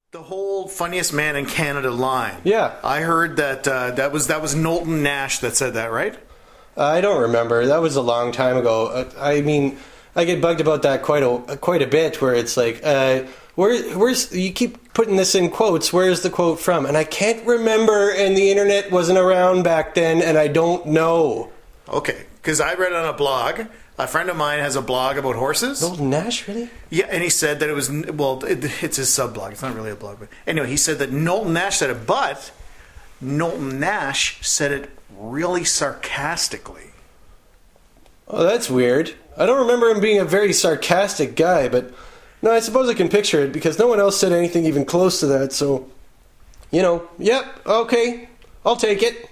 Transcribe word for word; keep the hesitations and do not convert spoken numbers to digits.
The whole funniest man in Canada line. Yeah. I heard that uh, that was that was Knowlton Nash that said that, right? I don't remember. That was a long time ago. Uh, I mean, I get bugged about that quite a quite a bit. Where it's like, uh, where where's you keep putting this in quotes? Where's the quote from? And I can't remember. And the internet wasn't around back then, and I don't know. Okay, because I read on a blog. A friend of mine has a blog about horses. Knowlton Nash, really? Yeah, and he said that it was, well, it, it's his sub-blog. It's not really a blog. But anyway, he said that Knowlton Nash said it, but Knowlton Nash said it really sarcastically. Oh, that's weird. I don't remember him being a very sarcastic guy, but no, I suppose I can picture it because no one else said anything even close to that, so, you know, yep, okay, I'll take it.